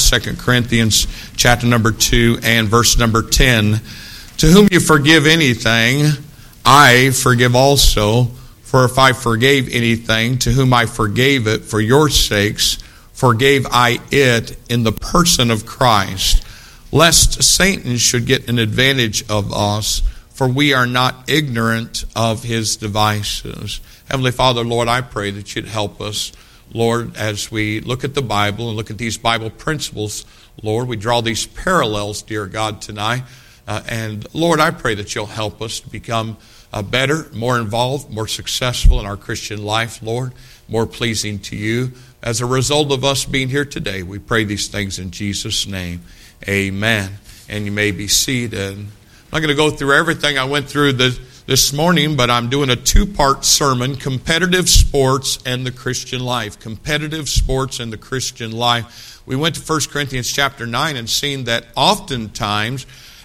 2 Corinthians chapter number 2 and verse number 10. To whom you forgive anything, I forgive also. For if I forgave anything, to whom I forgave it for your sakes, forgave I it in the person of Christ, lest Satan should get an advantage of us, for we are not ignorant of his devices. Heavenly Father, Lord, I pray that you'd help us, Lord, as we look at the Bible and look at these Bible principles, Lord, we draw these parallels, dear God, tonight. And Lord, I pray that you'll help us to become better, more involved, more successful in our Christian life, Lord, more pleasing to you. As a result of us being here today, we pray these things in Jesus' name. Amen. And you may be seated. I'm not going to go through everything I went through this morning, but I'm doing a two-part sermon, Competitive Sports and the Christian Life. Competitive Sports and the Christian Life. We went to 1 Corinthians chapter 9 and seen that oftentimes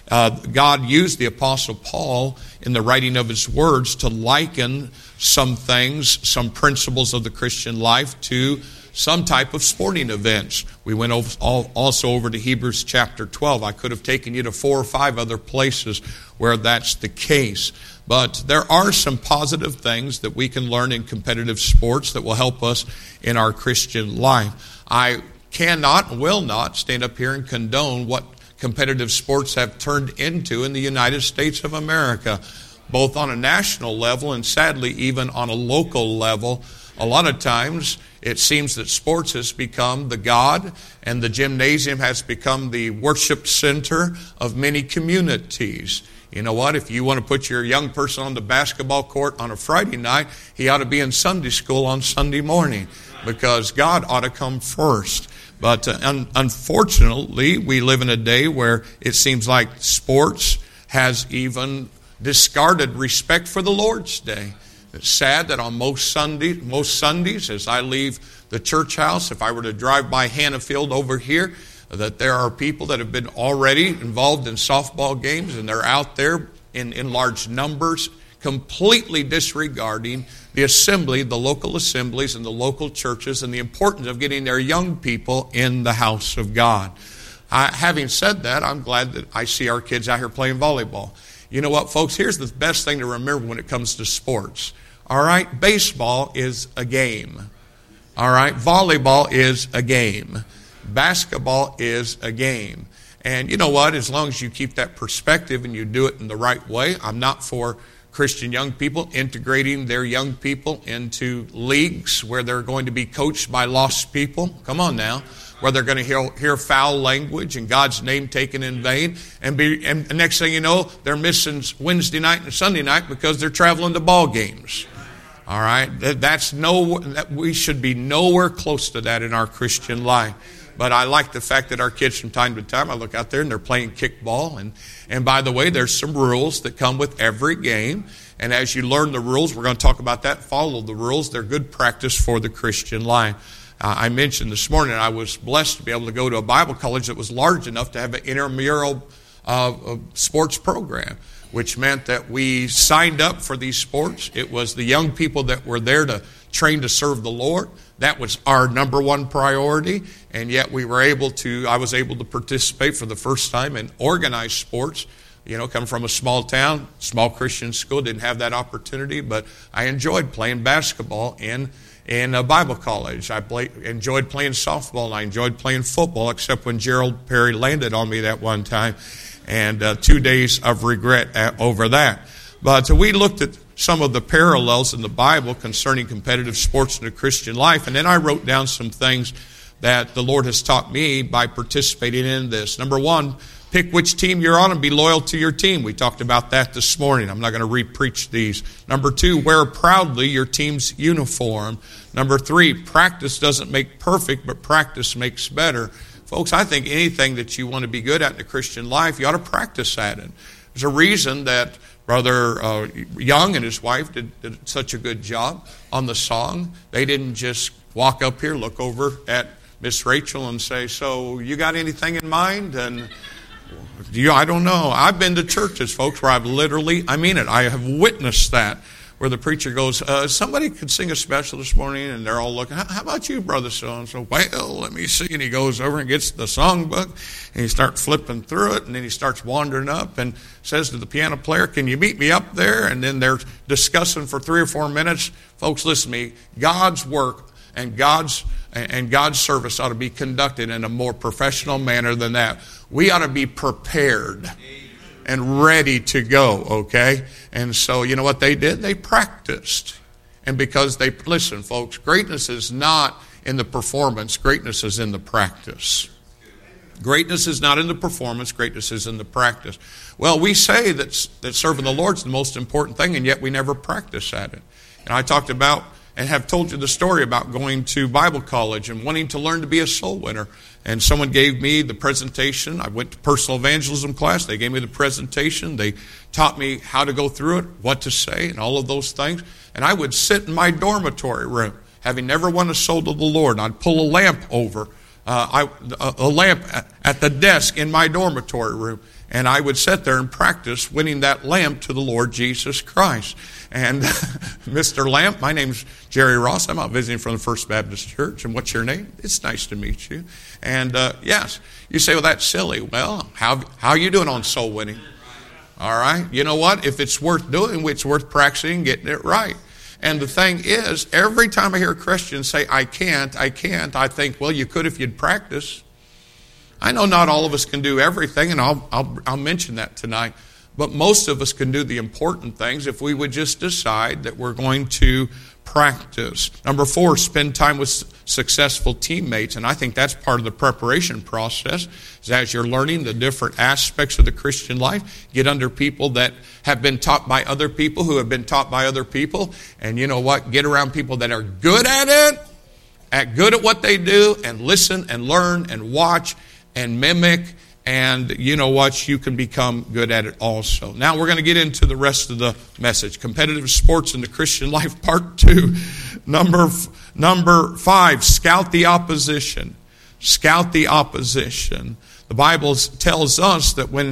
God used the Apostle Paul in the writing of his words to liken some things, some principles of the Christian life to some type of sporting events. We went also over to Hebrews chapter 12. I could have taken you to 4 or 5 other places where that's the case. But there are some positive things that we can learn in competitive sports that will help us in our Christian life. I cannot and will not stand up here and condone what competitive sports have turned into in the United States of America, both on a national level and sadly even on a local level. A lot of times it seems that sports has become the god, and the gymnasium has become the worship center of many communities. You know what? If you want to put your young person on the basketball court on a Friday night, he ought to be in Sunday school on Sunday morning, because God ought to come first. But unfortunately, we live in a day where it seems like sports has even discarded respect for the Lord's Day. It's sad that on most Sundays, as I leave the church house, if I were to drive by Hannah Field over here, that there are people that have been already involved in softball games, and they're out there in large numbers, completely disregarding the assembly, the local assemblies and the local churches, and the importance of getting their young people in the house of God. Having said that, I'm glad that I see our kids out here playing volleyball. You know what, folks? Here's the best thing to remember when it comes to sports. All right? Baseball is a game. All right? Volleyball is a game. Basketball is a game. And you know what? As long as you keep that perspective and you do it in the right way, I'm not for Christian young people integrating their young people into leagues where they're going to be coached by lost people. Come on now. Where they're going to hear foul language and God's name taken in vain. And next thing you know, they're missing Wednesday night and Sunday night because they're traveling to ball games. All right? We should be nowhere close to that in our Christian life. But I like the fact that our kids from time to time, I look out there and they're playing kickball. And by the way, there's some rules that come with every game. And as you learn the rules, we're going to talk about that, follow the rules. They're good practice for the Christian life. I mentioned this morning I was blessed to be able to go to a Bible college that was large enough to have an intramural sports program, which meant that we signed up for these sports. It was the young people that were there to train to serve the Lord. That was our number one priority, and yet I was able to participate for the first time in organized sports. You know, coming from a small town, small Christian school, didn't have that opportunity, but I enjoyed playing basketball in a Bible college. I enjoyed playing softball, and I enjoyed playing football, except when Gerald Perry landed on me that one time, and 2 days of regret over that. But we looked at some of the parallels in the Bible concerning competitive sports in the Christian life, and then I wrote down some things that the Lord has taught me by participating in this. Number one, pick which team you're on and be loyal to your team. We talked about that this morning. I'm not going to re-preach these. Number two, wear proudly your team's uniform. Number three, practice doesn't make perfect, but practice makes better. Folks, I think anything that you want to be good at in the Christian life, you ought to practice at it. There's a reason that Brother Young and his wife did such a good job on the song. They didn't just walk up here, look over at Miss Rachel and say, "So you got anything in mind?" And I don't know. I've been to churches, folks, where I mean it. I have witnessed that, where the preacher goes, somebody could sing a special this morning, and they're all looking, how about you, Brother So-and-so? Well, let me see. And he goes over and gets the songbook, and he starts flipping through it, and then he starts wandering up and says to the piano player, can you meet me up there? And then they're discussing for 3 or 4 minutes. Folks, listen to me. God's work and God's service ought to be conducted in a more professional manner than that. We ought to be prepared and ready to go, okay? And so, you know what they did? They practiced. And because listen, folks, greatness is not in the performance. Greatness is in the practice. Greatness is not in the performance. Greatness is in the practice. Well, we say that serving the Lord is the most important thing, and yet we never practice at it. And I talked about and have told you the story about going to Bible college and wanting to learn to be a soul winner. And someone gave me the presentation. I went to personal evangelism class. They gave me the presentation. They taught me how to go through it, what to say, and all of those things. And I would sit in my dormitory room, having never won a soul to the Lord. And I'd pull a lamp over, a lamp at the desk in my dormitory room. And I would sit there and practice winning that lamp to the Lord Jesus Christ. And Mr. Lamp, my name's Jerry Ross. I'm out visiting from the First Baptist Church. And what's your name? It's nice to meet you. And yes, you say, well, that's silly. Well, how are you doing on soul winning? All right. You know what? If it's worth doing, it's worth practicing, getting it right. And the thing is, every time I hear a Christian say, I can't, I think, well, you could if you'd practice. I know not all of us can do everything, and I'll mention that tonight. But most of us can do the important things if we would just decide that we're going to practice. Number 4, spend time with successful teammates. And I think that's part of the preparation process. Is as you're learning the different aspects of the Christian life, get under people that have been taught by other people who have been taught by other people. And you know what? Get around people that are good at it, good at what they do, and listen and learn and watch and mimic, and you know what? You can become good at it also. Now we're going to get into the rest of the message. Competitive sports in the Christian life, part 2. Number 5, scout the opposition. Scout the opposition. The Bible tells us that when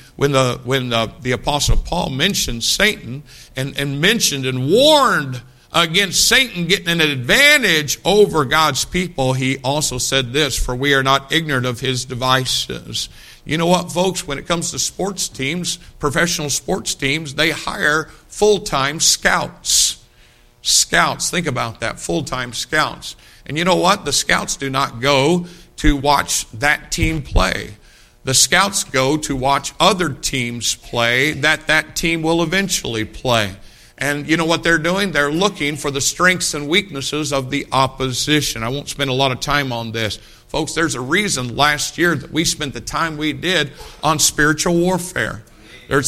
the Apostle Paul mentioned Satan and mentioned and warned against Satan getting an advantage over God's people, he also said this, for we are not ignorant of his devices. You know what, folks, when it comes to sports teams, professional sports teams, they hire full-time scouts. Scouts, think about that, full-time scouts. And you know what? The scouts do not go to watch that team play. The scouts go to watch other teams play that team will eventually play. And you know what they're doing? They're looking for the strengths and weaknesses of the opposition. I won't spend a lot of time on this. Folks, there's a reason last year that we spent the time we did on spiritual warfare. There's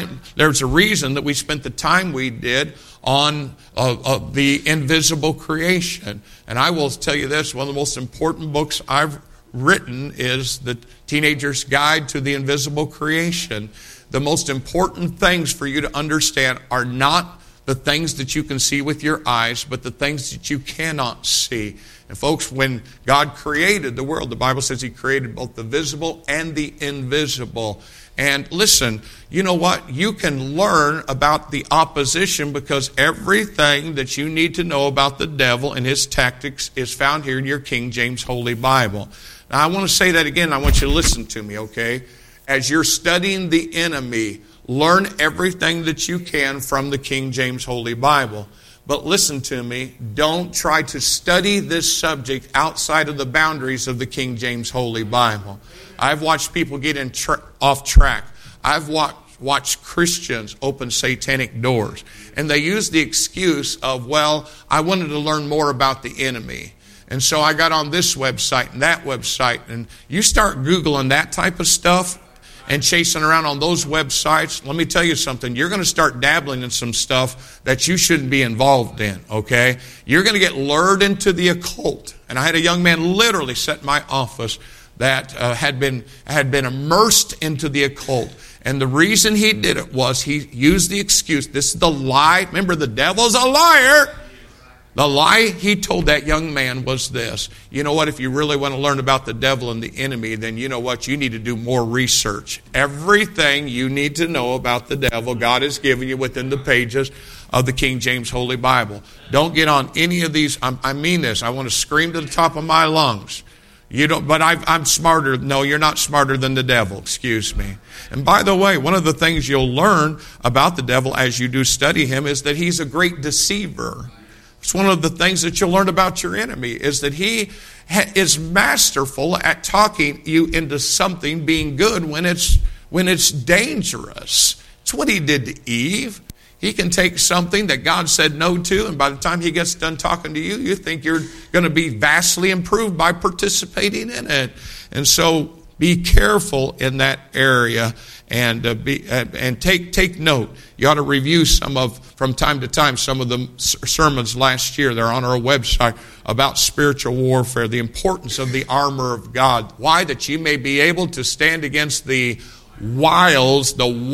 a reason that we spent the time we did on the invisible creation. And I will tell you this, one of the most important books I've written is The Teenager's Guide to the Invisible Creation. The most important things for you to understand are not the things that you can see with your eyes, but the things that you cannot see. And folks, when God created the world, the Bible says He created both the visible and the invisible. And listen, you know what? You can learn about the opposition because everything that you need to know about the devil and his tactics is found here in your King James Holy Bible. Now, I want to say that again. I want you to listen to me, okay? As you're studying the enemy, learn everything that you can from the King James Holy Bible. But listen to me, don't try to study this subject outside of the boundaries of the King James Holy Bible. I've watched people get off track. I've watched Christians open satanic doors. And they use the excuse of, well, I wanted to learn more about the enemy. And so I got on this website and that website. And you start Googling that type of stuff and chasing around on those websites, let me tell you something. You're going to start dabbling in some stuff that you shouldn't be involved in, okay? You're going to get lured into the occult. And I had a young man literally sit in my office that had been immersed into the occult. And the reason he did it was he used the excuse, this is the lie. Remember, the devil's a liar. The lie he told that young man was this. You know what? If you really want to learn about the devil and the enemy, then you know what? You need to do more research. Everything you need to know about the devil, God has given you within the pages of the King James Holy Bible. Don't get on any of these. I mean this. I want to scream to the top of my lungs. You don't, but I'm smarter. No, you're not smarter than the devil. Excuse me. And by the way, one of the things you'll learn about the devil as you do study him is that he's a great deceiver. It's one of the things that you'll learn about your enemy is that he is masterful at talking you into something being good when it's dangerous. It's what he did to Eve. He can take something that God said no to, and by the time he gets done talking to you, you think you're going to be vastly improved by participating in it. And so be careful in that area and take note. You ought to review from time to time, some of the sermons last year. They're on our website about spiritual warfare, the importance of the armor of God. Why? That you may be able to stand against the wiles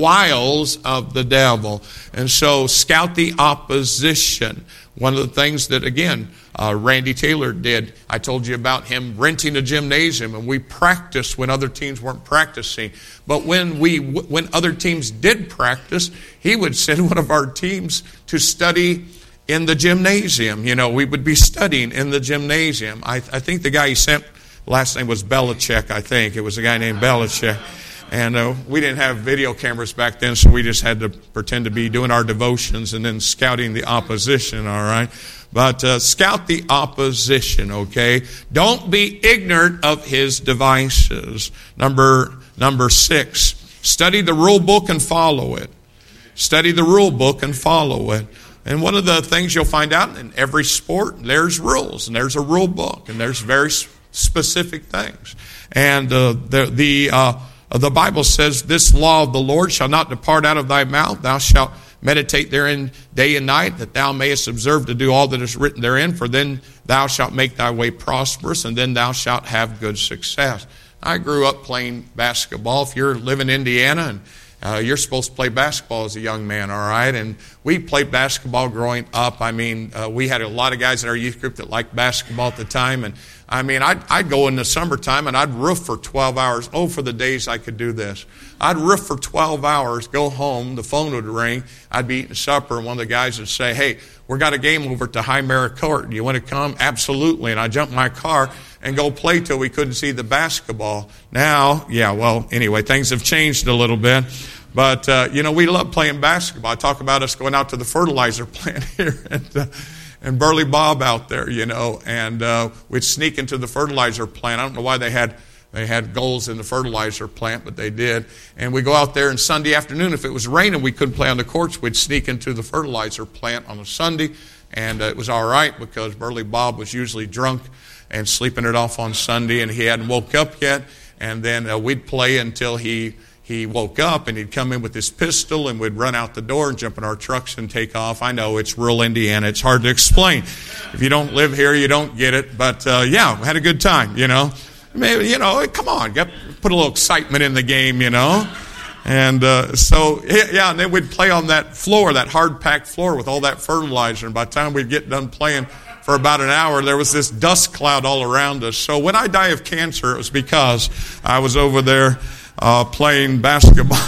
of the devil. And so scout the opposition. One of the things that, again, Randy Taylor did, I told you about him renting a gymnasium, and we practiced when other teams weren't practicing. But when other teams did practice, he would send one of our teams to study in the gymnasium. You know, we would be studying in the gymnasium. I think the guy he sent, last name was Belichick, I think. It was a guy named Belichick. And we didn't have video cameras back then, so we just had to pretend to be doing our devotions and then scouting the opposition, all right? But scout the opposition, okay? Don't be ignorant of his devices. Number 6, study the rule book and follow it. Study the rule book and follow it. And one of the things you'll find out in every sport, there's rules, and there's a rule book, and there's very specific things. And the Bible says, this law of the Lord shall not depart out of thy mouth. Thou shalt meditate therein day and night, that thou mayest observe to do all that is written therein. For then thou shalt make thy way prosperous, and then thou shalt have good success. I grew up playing basketball. If you're living in Indiana, and you're supposed to play basketball as a young man, all right? And we played basketball growing up. I mean, we had a lot of guys in our youth group that liked basketball at the time, and I mean, I'd go in the summertime and I'd roof for 12 hours. Oh, for the days I could do this. I'd roof for 12 hours, go home, the phone would ring, I'd be eating supper, and one of the guys would say, hey, we got a game over at the High Mara Court. Do you want to come? Absolutely. And I'd jump in my car and go play till we couldn't see the basketball. Now, anyway, things have changed a little bit. But, we love playing basketball. I talk about us going out to the fertilizer plant here and Burley Bob out there, and we'd sneak into the fertilizer plant. I don't know why they had goals in the fertilizer plant, but they did. And we go out there, and Sunday afternoon, if it was raining, we couldn't play on the courts. We'd sneak into the fertilizer plant on a Sunday, and it was all right because Burley Bob was usually drunk and sleeping it off on Sunday, and he hadn't woke up yet. And then we'd play until he woke up, and he'd come in with his pistol, and we'd run out the door and jump in our trucks and take off. I know, it's rural Indiana. It's hard to explain. If you don't live here, you don't get it. But, we had a good time, Maybe, come on, put a little excitement in the game, And and then we'd play on that floor, that hard-packed floor with all that fertilizer. And by the time we'd get done playing for about an hour, there was this dust cloud all around us. So when I die of cancer, it was because I was over there playing basketball.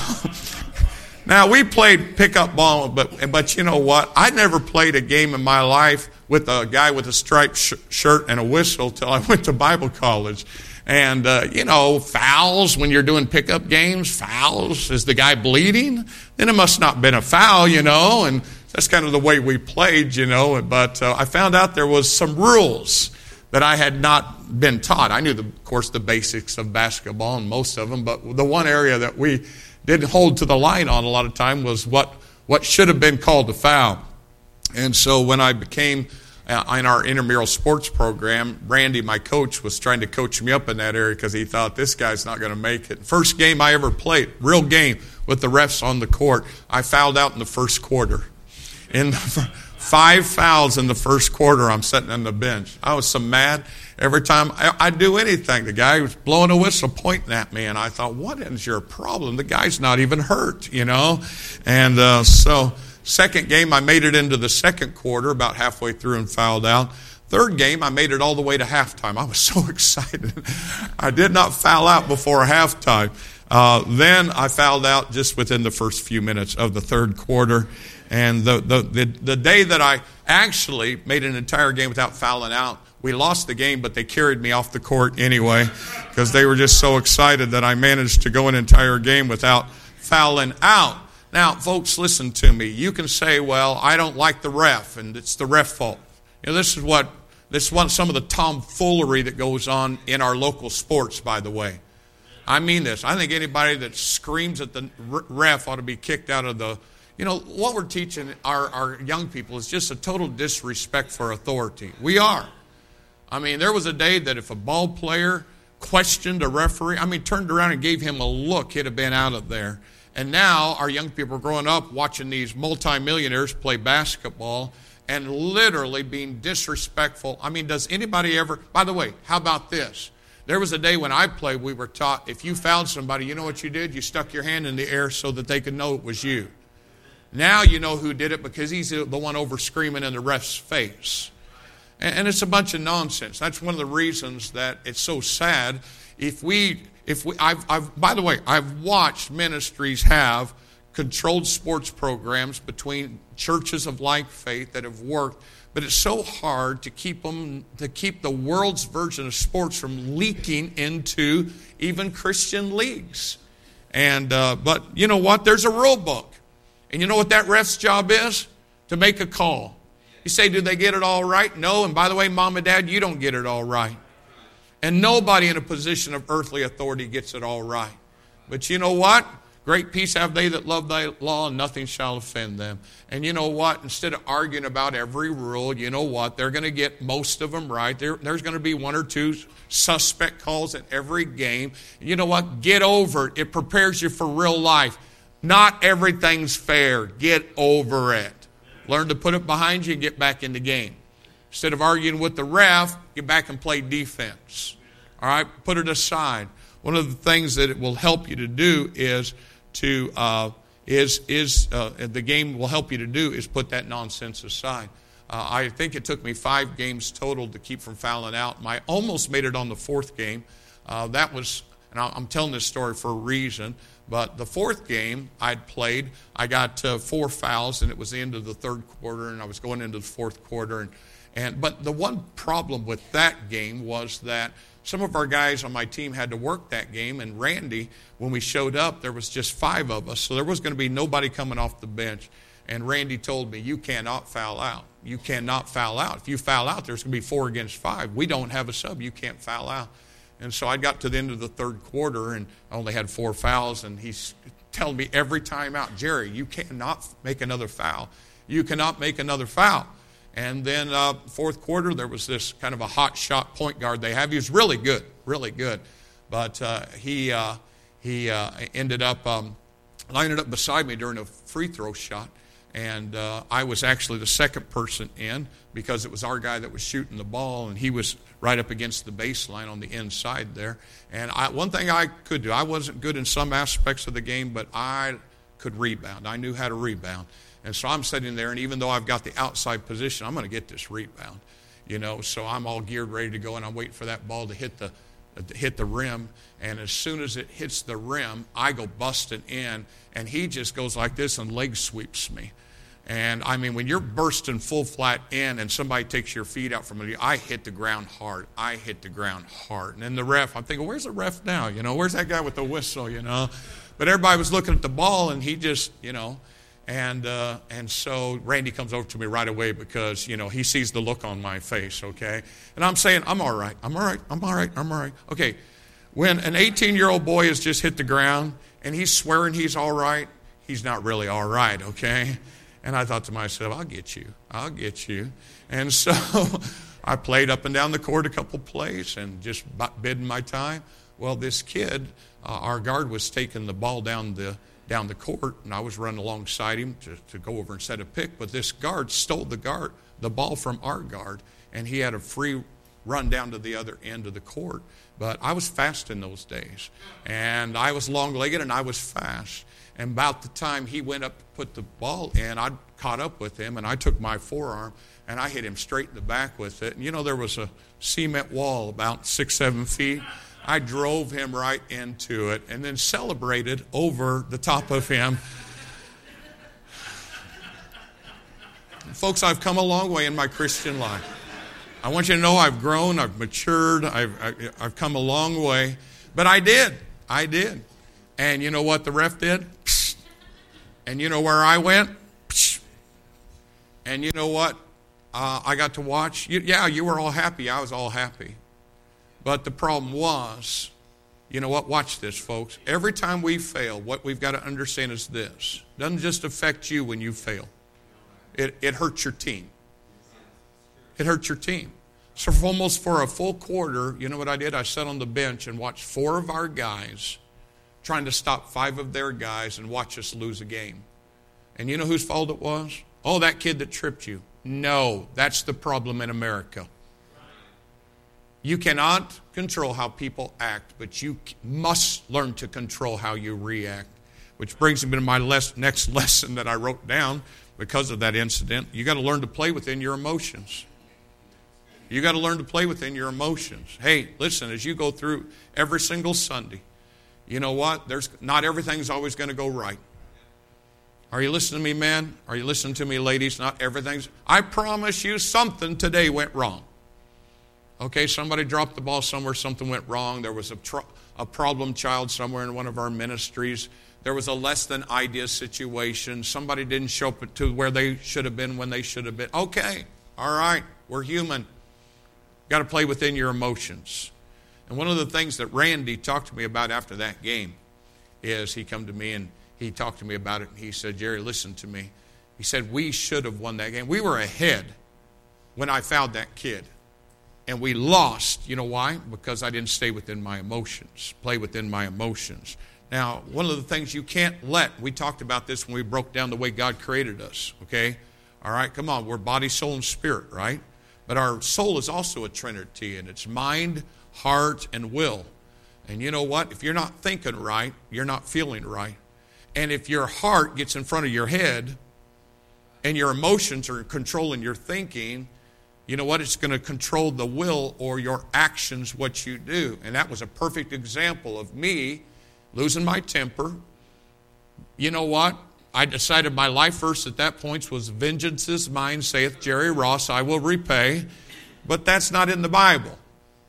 Now, we played pickup ball, but you know what? I never played a game in my life with a guy with a striped shirt and a whistle till I went to Bible college. And, fouls, when you're doing pickup games, fouls, is the guy bleeding? Then it must not have been a foul, and that's kind of the way we played, But I found out there was some rules that I had not been taught. I knew, of course, the basics of basketball and most of them, but the one area that we didn't hold to the line on a lot of time was what should have been called a foul. And so when I became in our intramural sports program, Randy, my coach, was trying to coach me up in that area because he thought this guy's not going to make it. First game I ever played, real game, with the refs on the court, I fouled out in the first quarter. 5 fouls in the first quarter, I'm sitting on the bench. I was so mad. Every time I'd do anything, the guy was blowing a whistle, pointing at me, and I thought, what is your problem? The guy's not even hurt, And Second game, I made it into the second quarter, about halfway through, and fouled out. Third game, I made it all the way to halftime. I was so excited. I did not foul out before halftime. Then I fouled out just within the first few minutes of the third quarter. And the day that I actually made an entire game without fouling out, we lost the game, but they carried me off the court anyway because they were just so excited that I managed to go an entire game without fouling out. Now, folks, listen to me. You can say, well, I don't like the ref, and it's the ref fault. You know, this is some of the tomfoolery that goes on in our local sports, by the way. I mean this. I think anybody that screams at the ref ought to be kicked out of the... You know, what we're teaching our young people is just a total disrespect for authority. We are. I mean, there was a day that if a ball player questioned a referee, turned around and gave him a look, he'd have been out of there. And now our young people are growing up watching these multimillionaires play basketball and literally being disrespectful. I mean, does anybody ever... By the way, how about this? There was a day when I played, we were taught if you fouled somebody, you know what you did? You stuck your hand in the air so that they could know it was you. Now you know who did it because he's the one over screaming in the ref's face. And it's a bunch of nonsense. That's one of the reasons that it's so sad. By the way, I've watched ministries have controlled sports programs between churches of like faith that have worked, but it's so hard to keep the world's version of sports from leaking into even Christian leagues. And but you know what? There's a rule book, and you know what that ref's job is? To make a call. You say, do they get it all right? No. And by the way, Mom and Dad, you don't get it all right. And nobody in a position of earthly authority gets it all right. But you know what? Great peace have they that love thy law, and nothing shall offend them. And you know what? Instead of arguing about every rule, you know what? They're going to get most of them right. There's going to be one or two suspect calls at every game. You know what? Get over it. It prepares you for real life. Not everything's fair. Get over it. Learn to put it behind you and get back in the game. Instead of arguing with the ref, get back and play defense. All right? Put it aside. One of the things that it will help you to do is the game will help you to do is put that nonsense aside. I think it took me 5 games total to keep from fouling out. I almost made it on the 4th game. That was, and I'm telling this story for a reason, but the 4th game I'd played, I got 4 fouls, and it was the end of the 3rd quarter, and I was going into the 4th quarter. But the one problem with that game was that some of our guys on my team had to work that game, and Randy, when we showed up, there was just 5 of us, so there was going to be nobody coming off the bench. And Randy told me, you cannot foul out. You cannot foul out. If you foul out, there's going to be 4 against 5. We don't have a sub. You can't foul out. And so I got to the end of the 3rd quarter, and I only had 4 fouls, and he's telling me every time out, Jerry, you cannot make another foul. You cannot make another foul. And then 4th quarter, there was this kind of a hot shot point guard they have. He was really good, really good. But he ended up lining up beside me during a free throw shot. And I was actually the second person in because it was our guy that was shooting the ball, and he was right up against the baseline on the inside there. And one thing I could do, I wasn't good in some aspects of the game, but I could rebound. I knew how to rebound. And so I'm sitting there, and even though I've got the outside position, I'm going to get this rebound. You know, so I'm all geared, ready to go, and I'm waiting for that ball to hit the rim. And as soon as it hits the rim, I go busting in, and he just goes like this and leg sweeps me. And, I mean, when you're bursting full flat in and somebody takes your feet out from under you, I hit the ground hard. I hit the ground hard. And then the ref, I'm thinking, where's the ref now? You know, where's that guy with the whistle, you know? But everybody was looking at the ball, and he just, you know, and so Randy comes over to me right away because, you know, he sees the look on my face, okay? And I'm saying, I'm all right. I'm all right. I'm all right. I'm all right. Okay, when an 18-year-old boy has just hit the ground and he's swearing he's all right, he's not really all right, okay? And I thought to myself, I'll get you. I'll get you. And so I played up and down the court a couple plays and just bidding my time. Well, this kid, our guard was taking the ball down the court, and I was running alongside him to go over and set a pick. But this guard stole the ball from our guard, and he had a free run down to the other end of the court. But I was fast in those days. And I was long-legged and I was fast. And about the time he went up to put the ball in, I caught up with him and I took my forearm and I hit him straight in the back with it. And there was a cement wall about 6-7 feet. I drove him right into it and then celebrated over the top of him. Folks, I've come a long way in my Christian life. I want you to know I've grown, I've matured, I've come a long way. But I did. And you know what the ref did? Psst. And you know where I went? Psst. And you know what? I got to watch. You were all happy. I was all happy. But the problem was, you know what? Watch this, folks. Every time we fail, what we've got to understand is this. It doesn't just affect you when you fail. It hurts your team. It hurts your team. So for a full quarter, you know what I did? I sat on the bench and watched 4 of our guys trying to stop 5 of their guys and watch us lose a game. And you know whose fault it was? Oh, that kid that tripped you. No, that's the problem in America. You cannot control how people act, but you must learn to control how you react. Which brings me to my next lesson that I wrote down because of that incident. You got to learn to play within your emotions. You got to learn to play within your emotions. Hey, listen, as you go through every single Sunday, you know what? Not everything's always going to go right. Are you listening to me, men? Are you listening to me, ladies? Not everything's. I promise you something today went wrong. Okay, somebody dropped the ball somewhere, something went wrong. There was a problem child somewhere in one of our ministries. There was a less than ideal situation. Somebody didn't show up to where they should have been when they should have been. Okay, all right, we're human. Got to play within your emotions. And one of the things that Randy talked to me about after that game is he come to me and he talked to me about it. And he said, Jerry, listen to me. He said, we should have won that game. We were ahead when I fouled that kid. And we lost. You know why? Because I didn't stay within my emotions, play within my emotions. Now, one of the things you can't let, we talked about this when we broke down the way God created us, okay? All right, come on, we're body, soul, and spirit, right? But our soul is also a trinity, and it's mind, heart, and will. And you know what? If you're not thinking right, you're not feeling right. And if your heart gets in front of your head and your emotions are controlling your thinking, you know what? It's going to control the will or your actions, what you do. And that was a perfect example of me losing my temper. You know what? I decided my life verse at that point was, vengeance is mine, saith Jerry Ross, I will repay. But that's not in the Bible.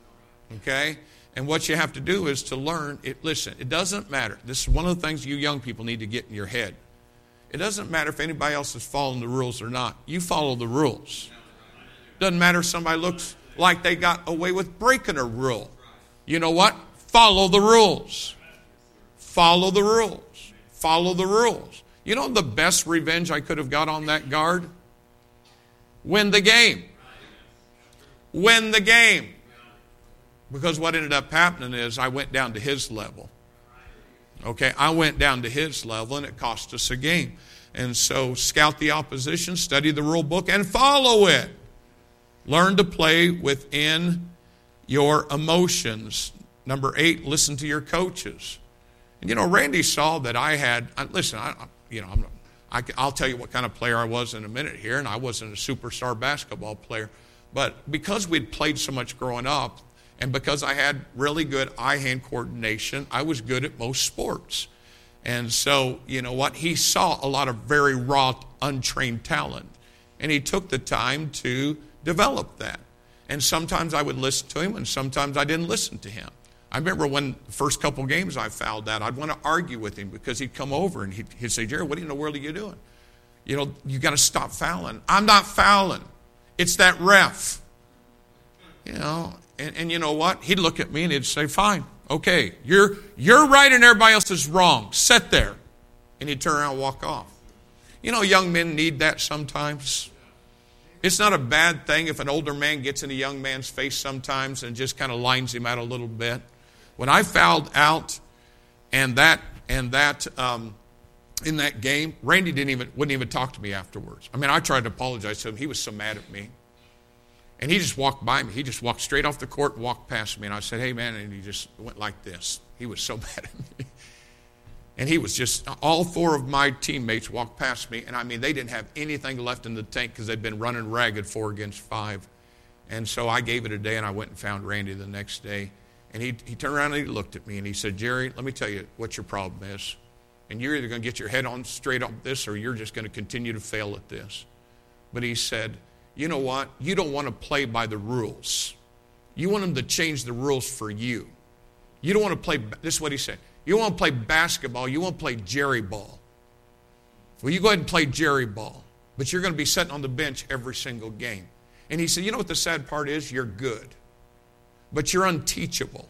Okay? And what you have to do is to learn it. Listen, it doesn't matter. This is one of the things you young people need to get in your head. It doesn't matter if anybody else is following the rules or not. You follow the rules. Doesn't matter if somebody looks like they got away with breaking a rule. You know what? Follow the rules. Follow the rules. Follow the rules. You know the best revenge I could have got on that guard? Win the game. Win the game. Because what ended up happening is I went down to his level. Okay, I went down to his level and it cost us a game. And so scout the opposition, study the rule book, and follow it. Learn to play within your emotions. Number 8, listen to your coaches. And you know, Randy saw that I had, listen, I'll tell you what kind of player I was in a minute here, and I wasn't a superstar basketball player. But because we'd played so much growing up, and because I had really good eye-hand coordination, I was good at most sports. And so, you know what? He saw a lot of very raw, untrained talent. And he took the time to develop that. And sometimes I would listen to him, and sometimes I didn't listen to him. I remember when the first couple games I fouled out, I'd want to argue with him because he'd come over and he'd say, Jerry, what in the world are you doing? You know, you got to stop fouling. I'm not fouling. It's that ref. You know, and you know what? He'd look at me and he'd say, fine, okay, you're right and everybody else is wrong. Sit there. And he'd turn around and walk off. You know, young men need that sometimes. It's not a bad thing if an older man gets in a young man's face sometimes and just kind of lines him out a little bit. When I fouled out and that in that game, Randy wouldn't even talk to me afterwards. I mean, I tried to apologize to him. He was so mad at me. And he just walked by me. He just walked straight off the court and walked past me. And I said, hey, man, and he just went like this. He was so mad at me. And he was just, all four of my teammates walked past me. And I mean, they didn't have anything left in the tank because they'd been running ragged 4 against 5. And so I gave it a day, and I went and found Randy the next day. And he turned around and he looked at me, and he said, Jerry, let me tell you what your problem is. And you're either going to get your head on straight on this, or you're just going to continue to fail at this. But he said, you know what? You don't want to play by the rules. You want them to change the rules for you. You don't want to play, this is what he said, you don't want to play basketball, you want to play Jerry ball. Well, you go ahead and play Jerry ball, but you're going to be sitting on the bench every single game. And he said, you know what the sad part is? You're good, but you're unteachable.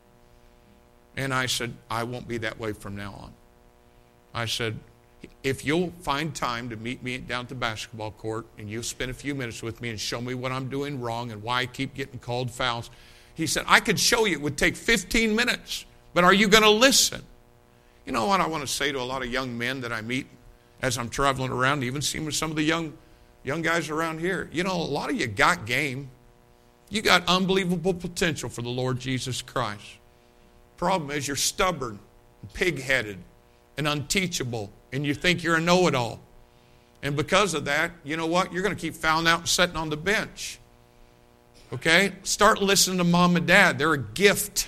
And I said, I won't be that way from now on. I said, if you'll find time to meet me down at the basketball court and you'll spend a few minutes with me and show me what I'm doing wrong and why I keep getting called fouls. He said, I could show you. It would take 15 minutes, but are you going to listen? You know what I want to say to a lot of young men that I meet as I'm traveling around, even seeing with some of the young guys around here. You know, a lot of you got game. You got unbelievable potential for the Lord Jesus Christ. Problem is you're stubborn, pig-headed, and unteachable, and you think you're a know-it-all. And because of that, you know what? You're going to keep fouling out and sitting on the bench. Okay? Start listening to mom and dad. They're a gift.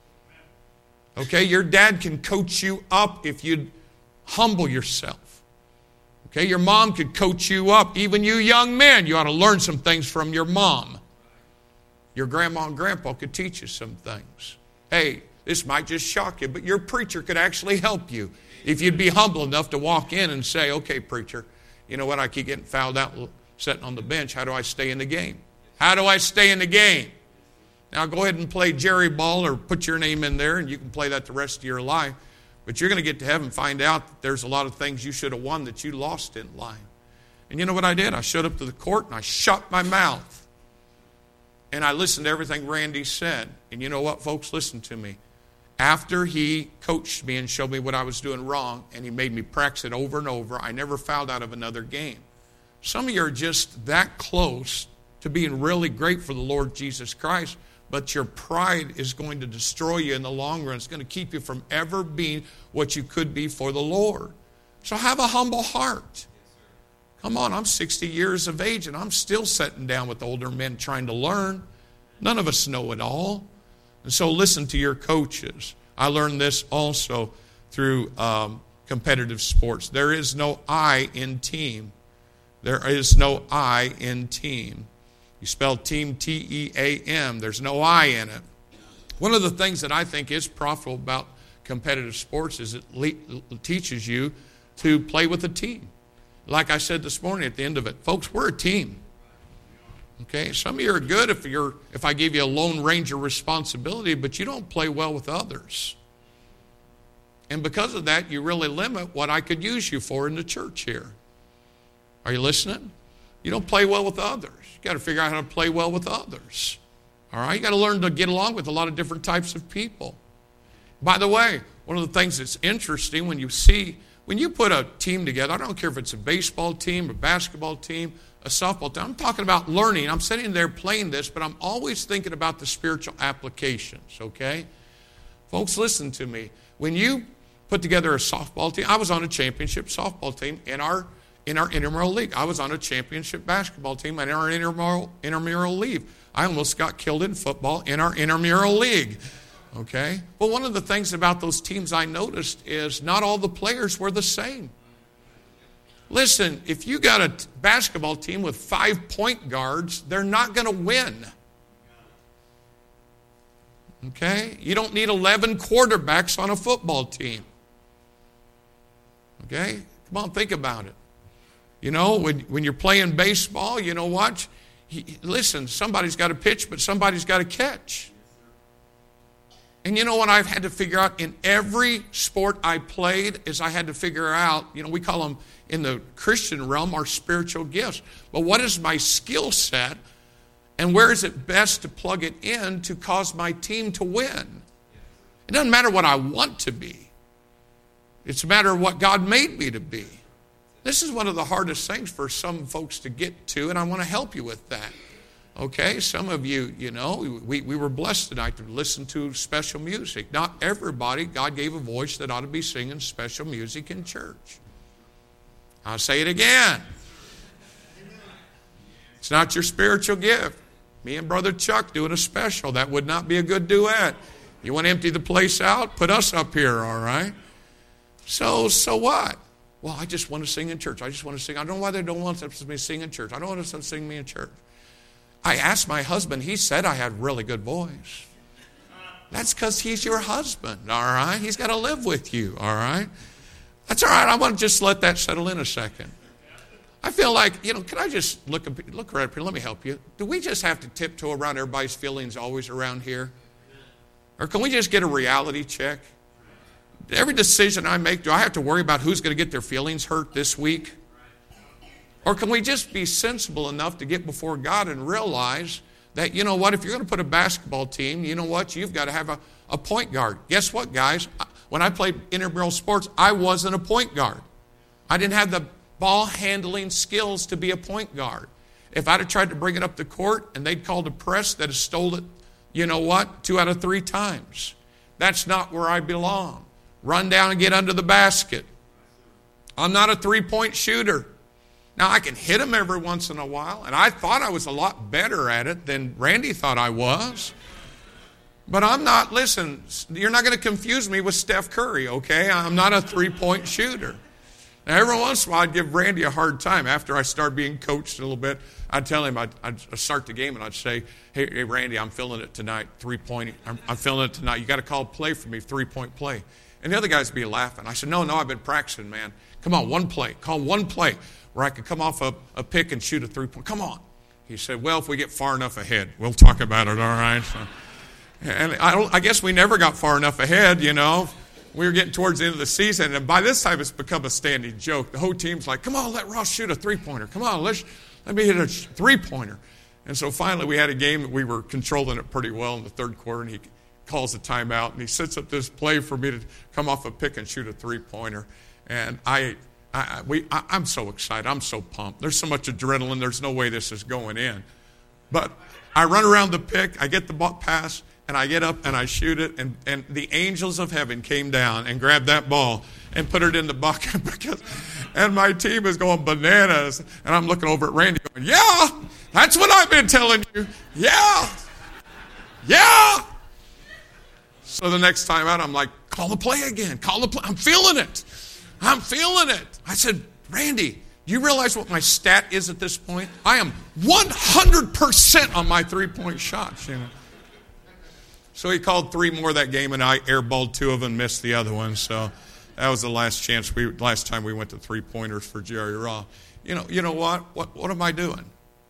Okay? Your dad can coach you up if you'd humble yourself. Okay? Your mom could coach you up. Even you young men, you ought to learn some things from your mom. Your grandma and grandpa could teach you some things. Hey, this might just shock you, but your preacher could actually help you if you'd be humble enough to walk in and say, okay, preacher, you know what? I keep getting fouled out sitting on the bench. How do I stay in the game? How do I stay in the game? Now go ahead and play Jerry ball or put your name in there, and you can play that the rest of your life. But you're going to get to heaven and find out that there's a lot of things you should have won that you lost in life. And you know what I did? I showed up to the court and I shut my mouth. And I listened to everything Randy said. And you know what, folks? Listen to me. After he coached me and showed me what I was doing wrong, and he made me practice it over and over, I never fouled out of another game. Some of you are just that close to being really great for the Lord Jesus Christ, but your pride is going to destroy you in the long run. It's going to keep you from ever being what you could be for the Lord. So have a humble heart. Come on, I'm 60 years of age, and I'm still sitting down with older men trying to learn. None of us know it all. And so listen to your coaches. I learned this also through competitive sports. There is no I in team. There is no I in team. You spell team T-E-A-M. There's no I in it. One of the things that I think is profitable about competitive sports is it teaches you to play with a team. Like I said this morning at the end of it, folks, we're a team. Okay, some of you are good if I give you a Lone Ranger responsibility, but you don't play well with others. And because of that, you really limit what I could use you for in the church here. Are you listening? You don't play well with others. You got to figure out how to play well with others. All right, you got to learn to get along with a lot of different types of people. By the way, one of the things that's interesting when you put a team together, I don't care if it's a baseball team, a basketball team, a softball team. I'm talking about learning. I'm sitting there playing this, but I'm always thinking about the spiritual applications, okay? Folks, listen to me. When you put together a softball team, I was on a championship softball team in our intramural league. I was on a championship basketball team in our intramural league. I almost got killed in football in our intramural league, okay? Well, one of the things about those teams I noticed is not all the players were the same. Listen, if you got a basketball team with 5 point guards, they're not going to win. Okay? You don't need 11 quarterbacks on a football team. Okay? Come on, think about it. You know, when you're playing baseball, you know what? Listen, somebody's got to pitch, but somebody's got to catch. And you know what I've had to figure out in every sport I played is I had to figure out, you know, we call them in the Christian realm our spiritual gifts. But what is my skill set and where is it best to plug it in to cause my team to win? It doesn't matter what I want to be. It's a matter of what God made me to be. This is one of the hardest things for some folks to get to, and I want to help you with that. Okay, some of you, we were blessed tonight to listen to special music. Not everybody, God gave a voice that ought to be singing special music in church. I'll say it again. It's not your spiritual gift. Me and Brother Chuck doing a special. That would not be a good duet. You want to empty the place out? Put us up here, all right? So what? Well, I just want to sing in church. I just want to sing. I don't know why they don't want us to sing in church. I don't want us to sing me in church. I asked my husband. He said I had really good voice. That's because he's your husband, all right? He's got to live with you, all right? That's all right. I want to just let that settle in a second. I feel like, can I just look right up here? Let me help you. Do we just have to tiptoe around everybody's feelings always around here? Or can we just get a reality check? Every decision I make, do I have to worry about who's going to get their feelings hurt this week? Or can we just be sensible enough to get before God and realize that, you know what, if you're going to put a basketball team, you know what, you've got to have a point guard. Guess what, guys? When I played intramural sports, I wasn't a point guard. I didn't have the ball handling skills to be a point guard. If I'd have tried to bring it up the court and they'd called a press that has stole it, you know what, 2 out of 3 times. That's not where I belong. Run down and get under the basket. I'm not a 3-point shooter. Now, I can hit them every once in a while, and I thought I was a lot better at it than Randy thought I was. But I'm not, listen, you're not going to confuse me with Steph Curry, okay? I'm not a 3-point shooter. Now, every once in a while, I'd give Randy a hard time. After I started being coached a little bit, I'd tell him, I'd start the game, and I'd say, hey Randy, I'm feeling it tonight, 3-point. I'm feeling it tonight. You got to call a play for me, 3-point play. And the other guys would be laughing. I said, no, I've been practicing, man. Come on, one play. Call one play where I could come off a pick and shoot a 3-point. Come on. He said, well, if we get far enough ahead, we'll talk about it, all right? So, and I guess we never got far enough ahead, We were getting towards the end of the season, and by this time it's become a standing joke. The whole team's like, come on, let Ross shoot a 3-pointer. Come on, let me hit a 3-pointer. And so finally we had a game that we were controlling it pretty well in the third quarter, and he calls a timeout, and he sets up this play for me to come off a pick and shoot a 3-pointer. And I'm so excited. I'm so pumped. There's so much adrenaline. There's no way this is going in. But I run around the pick. I get the ball pass. And I get up and I shoot it, and the angels of heaven came down and grabbed that ball and put it in the bucket. And my team is going bananas. And I'm looking over at Randy going, yeah, that's what I've been telling you. Yeah. So the next time out, I'm like, call the play again. Call the play. I'm feeling it. I said, Randy, do you realize what my stat is at this point? I am 100% on my 3-point shots, So he called 3 more that game, and I airballed 2 of them and missed the other one. So that was the last time we went to 3-pointers for Jerry Raw. You know what? What am I doing?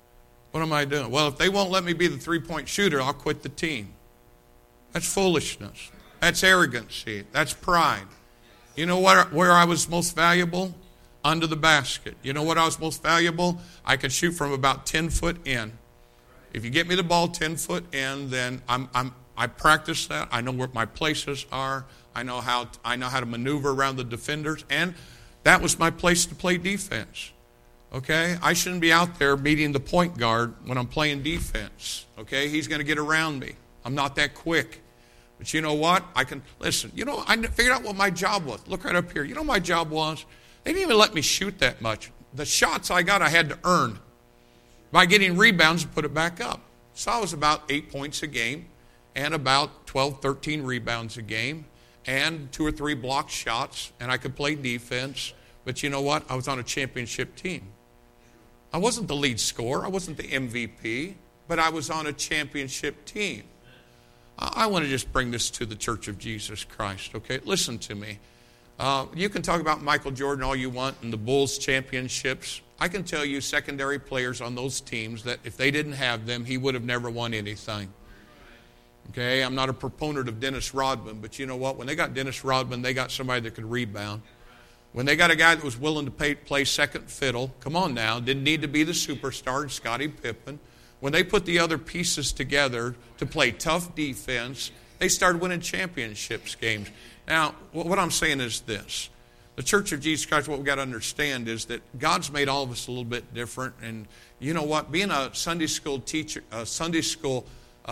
Well, if they won't let me be the 3-point shooter, I'll quit the team. That's foolishness. That's arrogancy. That's pride. You know where I was most valuable? Under the basket. You know what I was most valuable? I could shoot from about 10 foot in. If you get me the ball 10 foot in, then I practice that. I know where my places are. I know how to maneuver around the defenders, and that was my place to play defense. Okay? I shouldn't be out there meeting the point guard when I'm playing defense. Okay? He's going to get around me. I'm not that quick. But you know what? I can listen. I figured out what my job was. Look right up here. You know what my job was? They didn't even let me shoot that much. The shots I got, I had to earn by getting rebounds and put it back up. So I was about 8 points a game, and about 12, 13 rebounds a game, and 2 or 3 blocked shots, and I could play defense. But you know what? I was on a championship team. I wasn't the lead scorer. I wasn't the MVP, but I was on a championship team. I want to just bring this to the Church of Jesus Christ, okay? Listen to me. You can talk about Michael Jordan all you want and the Bulls championships. I can tell you secondary players on those teams that if they didn't have them, he would have never won anything. Okay, I'm not a proponent of Dennis Rodman, but you know what? When they got Dennis Rodman, they got somebody that could rebound. When they got a guy that was willing to play second fiddle, come on now, didn't need to be the superstar, Scottie Pippen. When they put the other pieces together to play tough defense, they started winning championships games. Now, what I'm saying is this. The Church of Jesus Christ, what we've got to understand is that God's made all of us a little bit different. And you know what? Being a Sunday school teacher, a Sunday school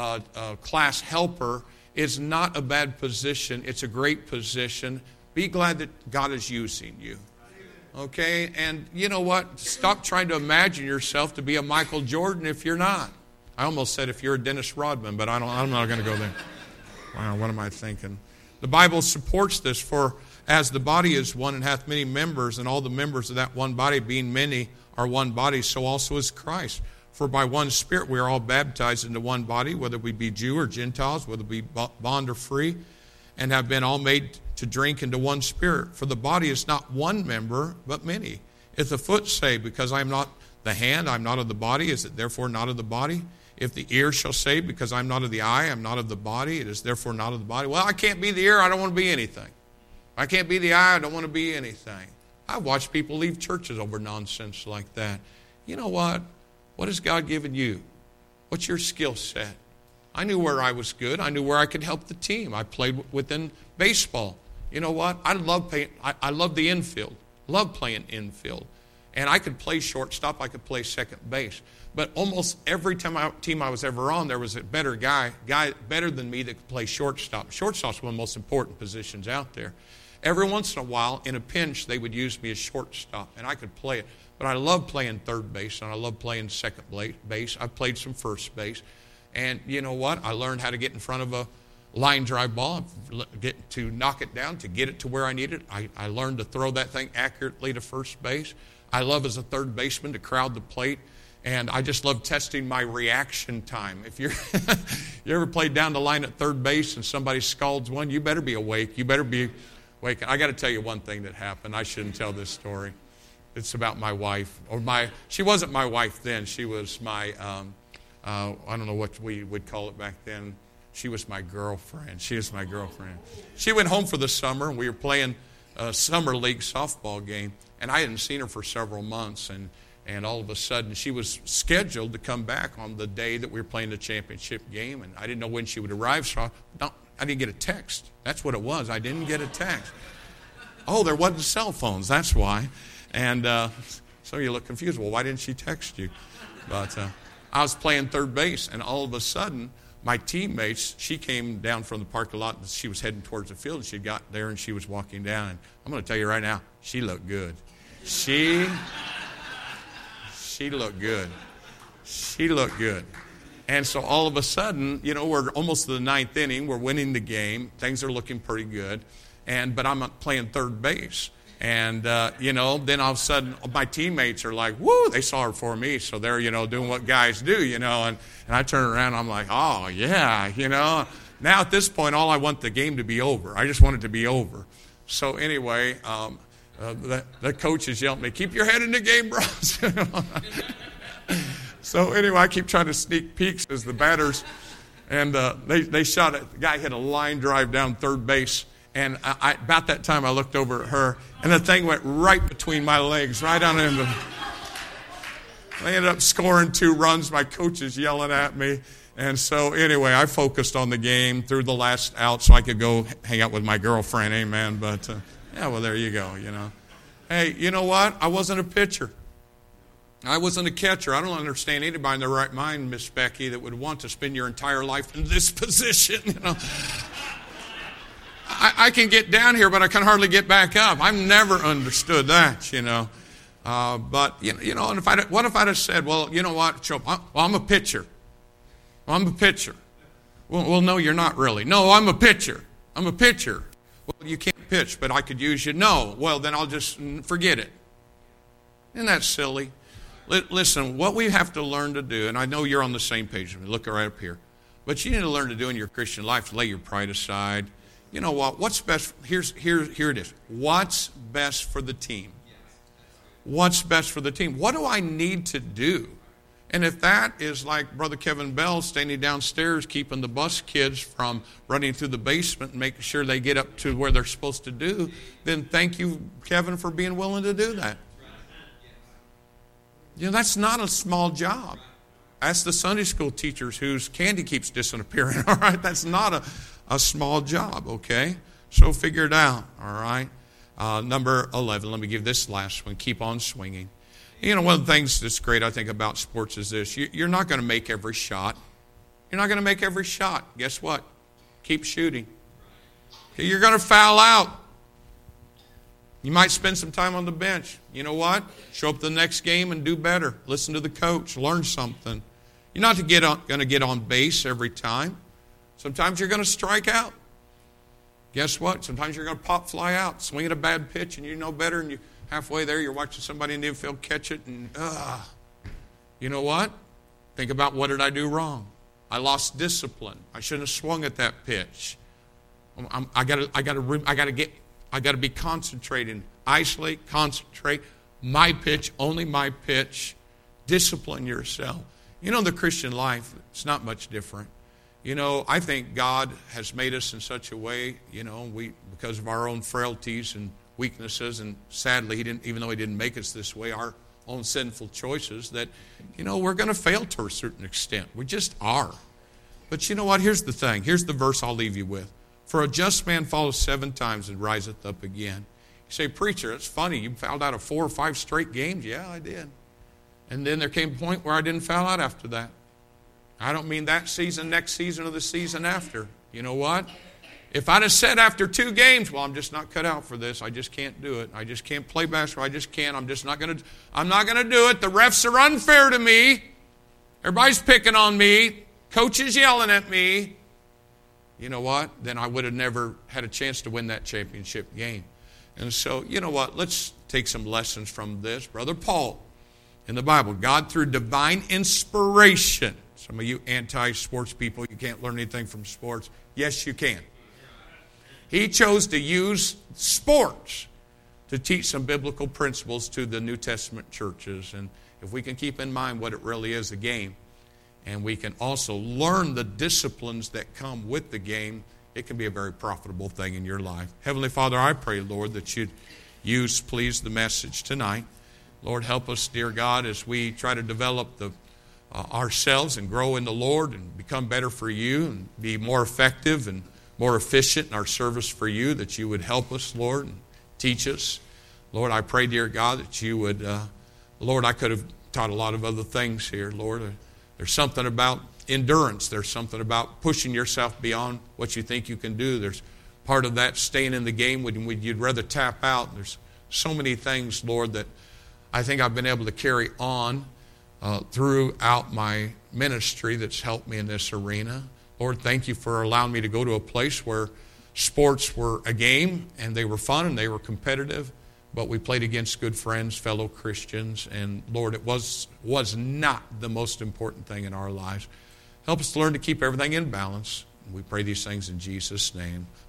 class helper is not a bad position. It's a great position. Be glad that God is using you. Okay? And you know what? Stop trying to imagine yourself to be a Michael Jordan if you're not. I almost said if you're a Dennis Rodman, but I'm not going to go there. Wow, what am I thinking? The Bible supports this, for as the body is one and hath many members, and all the members of that one body, being many, are one body, so also is Christ. For by one Spirit we are all baptized into one body, whether we be Jew or Gentiles, whether we be bond or free, and have been all made to drink into one Spirit. For the body is not one member, but many. If the foot say, because I am not the hand, I am not of the body, is it therefore not of the body? If the ear shall say, because I am not of the eye, I am not of the body, it is therefore not of the body. Well, I can't be the ear, I don't want to be anything. I can't be the eye, I don't want to be anything. I've watched people leave churches over nonsense like that. You know what? What has God given you? What's your skill set? I knew where I was good. I knew where I could help the team. I played within baseball. You know what? I love the infield. Love playing infield. And I could play shortstop. I could play second base. But almost every team I was ever on, there was a better guy better than me that could play shortstop. Shortstop's one of the most important positions out there. Every once in a while, in a pinch, they would use me as shortstop, and I could play it. But I love playing third base, and I love playing second base. I played some first base. And you know what? I learned how to get in front of a line drive ball, to knock it down, to get it to where I need it. I learned to throw that thing accurately to first base. I love, as a third baseman, to crowd the plate. And I just love testing my reaction time. If you ever played down the line at third base and somebody scalds one, you better be awake. You better be awake. I got to tell you one thing that happened. I shouldn't tell this story. It's about my wife. She wasn't my wife then. She was my, I don't know what we would call it back then. She was my girlfriend. She was my girlfriend. She went home for the summer, and we were playing a summer league softball game. And I hadn't seen her for several months, and all of a sudden, she was scheduled to come back on the day that we were playing the championship game, and I didn't know when she would arrive, so I didn't get a text. That's what it was. I didn't get a text. Oh, there wasn't cell phones. That's why. And so you look confused. Well, why didn't she text you? But I was playing third base, and all of a sudden, my teammates, she came down from the parking lot, and she was heading towards the field, and she got there, and she was walking down. And I'm going to tell you right now, she looked good. She looked good. She looked good. And so all of a sudden, we're almost to the ninth inning. We're winning the game. Things are looking pretty good. But I'm playing third base. And, then all of a sudden, my teammates are like, woo, they saw her for me. So they're, doing what guys do, and I turn around, I'm like, oh, yeah, Now at this point, all I want the game to be over. I just want it to be over. So anyway, the coaches yelled at me, keep your head in the game, bros. So anyway, I keep trying to sneak peeks as the batters, and they shot it. The guy hit a line drive down third base, and about that time I looked over at her, and the thing went right between my legs, right on into. They ended up scoring 2 runs. My coach is yelling at me. And so anyway, I focused on the game through the last out so I could go hang out with my girlfriend. Amen. But, there you go, Hey, you know what? I wasn't a pitcher. I wasn't a catcher. I don't understand anybody in their right mind, Miss Becky, that would want to spend your entire life in this position, I can get down here, but I can hardly get back up. I've never understood that, But, and what if I'd have said, well, you know what, I'm a pitcher. Well, I'm a pitcher. Well, no, you're not really. No, I'm a pitcher. I'm a pitcher. Well, you can't pitch, but I could use you. No, well, then I'll just forget it. Isn't that silly? Listen, what we have to learn to do, and I know you're on the same page with me, look right up here, but you need to learn to do in your Christian life, lay your pride aside. You know what? What's best? Here it is. What's best for the team? What's best for the team? What do I need to do? And if that is like Brother Kevin Bell standing downstairs keeping the bus kids from running through the basement and making sure they get up to where they're supposed to do, then thank you, Kevin, for being willing to do that. That's not a small job. Ask the Sunday school teachers whose candy keeps disappearing, all right? That's not a small job, okay? So figure it out, all right? Number 11, let me give this last one. Keep on swinging. You know, one of the things that's great, I think, about sports is this. You're not going to make every shot. You're not going to make every shot. Guess what? Keep shooting. You're going to foul out. You might spend some time on the bench. You know what? Show up the next game and do better. Listen to the coach. Learn something. You're not going to get on base every time. Sometimes you're going to strike out. Guess what? Sometimes you're going to pop fly out, swing at a bad pitch, and you know better, and you halfway there, you're watching somebody in the infield catch it, and you know what? Think about, what did I do wrong? I lost discipline. I shouldn't have swung at that pitch. I got to be concentrating. Isolate, concentrate. My pitch, only my pitch. Discipline yourself. You know, the Christian life, it's not much different. You know, I think God has made us in such a way, you know, because of our own frailties and weaknesses, and sadly, even though He didn't make us this way, our own sinful choices, that, you know, we're going to fail to a certain extent. We just are. But you know what? Here's the thing. Here's the verse I'll leave you with. For a just man falls 7 times and riseth up again. You say, preacher, it's funny. You fouled out of 4 or 5 straight games. Yeah, I did. And then there came a point where I didn't foul out after that. I don't mean that season, next season, or the season after. You know what? If I'd have said after 2 games, well, I'm just not cut out for this. I just can't do it. I just can't play basketball. I just can't. I'm not going to do it. The refs are unfair to me. Everybody's picking on me. Coach is yelling at me. You know what? Then I would have never had a chance to win that championship game. And so, you know what? Let's take some lessons from this. Brother Paul, in the Bible, God, through divine inspiration. Some of you anti-sports people, you can't learn anything from sports. Yes, you can. He chose to use sports to teach some biblical principles to the New Testament churches. And if we can keep in mind what it really is, a game, and we can also learn the disciplines that come with the game, it can be a very profitable thing in your life. Heavenly Father, I pray, Lord, that you'd use, please, the message tonight. Lord, help us, dear God, as we try to develop ourselves and grow in the Lord and become better for you and be more effective and more efficient in our service for you, that you would help us, Lord, and teach us. Lord, I pray, dear God, that you would, Lord, I could have taught a lot of other things here, Lord. There's something about endurance. There's something about pushing yourself beyond what you think you can do. There's part of that staying in the game when you'd rather tap out. There's so many things, Lord, that I think I've been able to carry on throughout my ministry that's helped me in this arena. Lord, thank you for allowing me to go to a place where sports were a game and they were fun and they were competitive, but we played against good friends, fellow Christians, and Lord, it was not the most important thing in our lives. Help us to learn to keep everything in balance. We pray these things in Jesus' name.